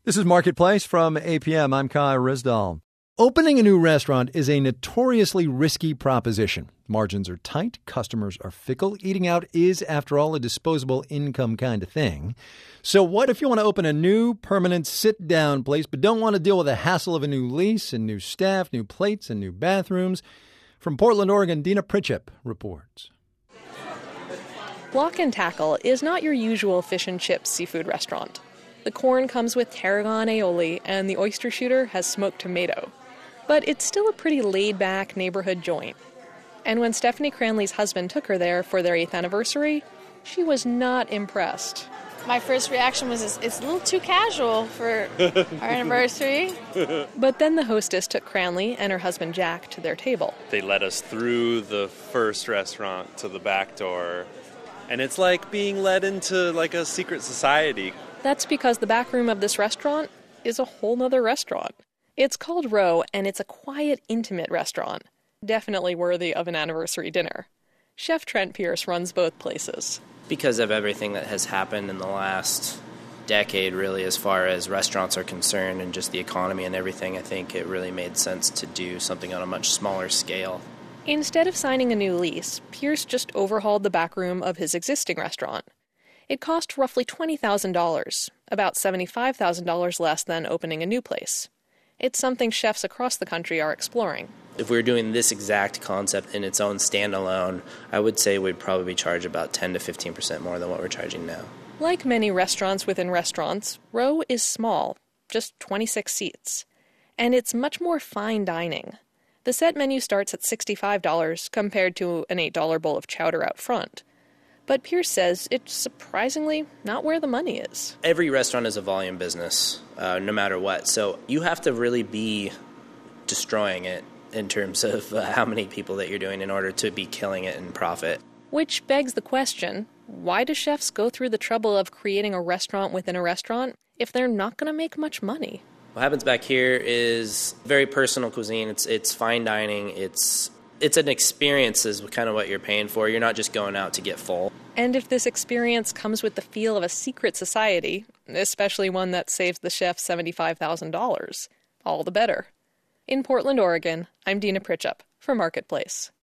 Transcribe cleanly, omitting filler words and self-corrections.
This is Marketplace from APM. I'm Kai Rizdal. Opening a new restaurant is a notoriously risky proposition. Margins are tight, customers are fickle. Eating out is, after all, a disposable income kind of thing. So what if you want to open a new, permanent, sit-down place but don't want to deal with the hassle of a new lease and new staff, new plates, and new bathrooms? From Portland, Oregon, Dina Pritchett reports. Block and Tackle is not your usual fish and chips seafood restaurant. The corn comes with tarragon aioli, and the oyster shooter has smoked tomato. But it's still a pretty laid-back neighborhood joint. And when Stephanie Cranley's husband took her there for their 8th anniversary, she was not impressed. My first reaction was, it's a little too casual for our anniversary. But then the hostess took Cranley and her husband Jack to their table. They led us through the first restaurant to the back door. And it's like being led into like a secret society. That's because the back room of this restaurant is a whole nother restaurant. It's called Row, and it's a quiet, intimate restaurant. Definitely worthy of an anniversary dinner. Chef Trent Pierce runs both places. Because of everything that has happened in the last decade, really, as far as restaurants are concerned and just the economy and everything, I think it really made sense to do something on a much smaller scale. Instead of signing a new lease, Pierce just overhauled the back room of his existing restaurant. It cost roughly $20,000, about $75,000 less than opening a new place. It's something chefs across the country are exploring. If we were doing this exact concept in its own standalone, I would say we'd probably charge about 10 to 15% more than what we're charging now. Like many restaurants within restaurants, Row is small, just 26 seats. And it's much more fine dining. The set menu starts at $65 compared to an $8 bowl of chowder out front. But Pierce says it's surprisingly not where the money is. Every restaurant is a volume business, no matter what. So you have to really be destroying it in terms of how many people that you're doing in order to be killing it in profit. Which begs the question, why do chefs go through the trouble of creating a restaurant within a restaurant if they're not going to make much money? What happens back here is very personal cuisine. It's fine dining. It's an experience is kind of what you're paying for. You're not just going out to get full. And if this experience comes with the feel of a secret society, especially one that saves the chef $75,000, all the better. In Portland, Oregon, I'm Dina Pritchett for Marketplace.